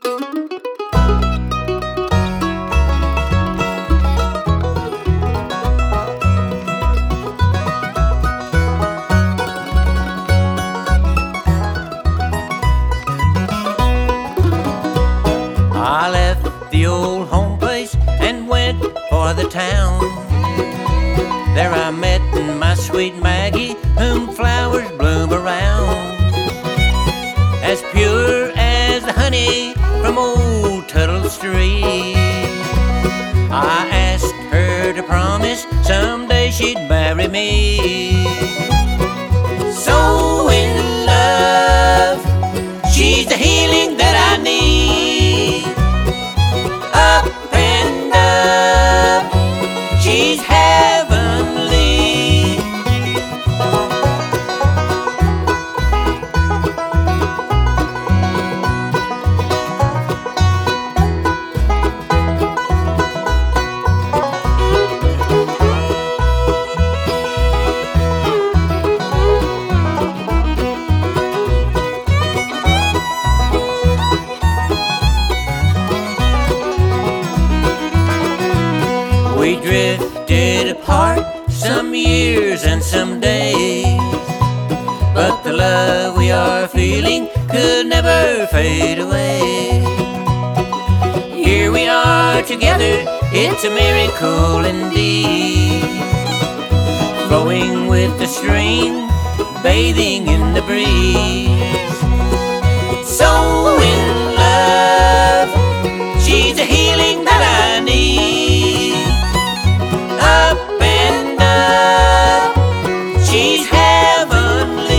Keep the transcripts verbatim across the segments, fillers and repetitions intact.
I left the old home place and went for the town. There I met my sweet Maggie, whom flowers bloom around. As pure as the honey from old Tuttle Street, I asked her to promise someday she'd marry me. So in love, she's the healing that I need. Up and up, she's heavenly. We drifted apart some years and some days, but the love we are feeling could never fade away. Here we are together, it's a miracle indeed. Flowing with the stream, bathing in the breeze. So in love, she's the healing that I need. Up and up, she's heavenly.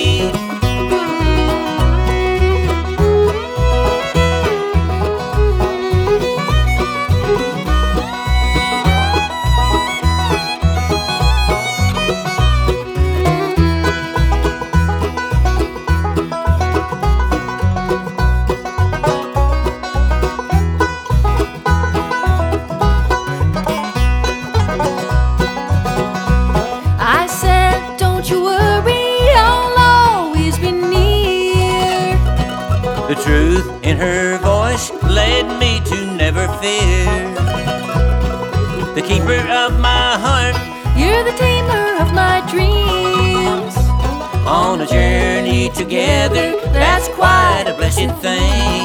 The truth in her voice led me to never fear. The keeper of my heart, you're the tamer of my dreams. On a journey together, that's quite a blessed thing.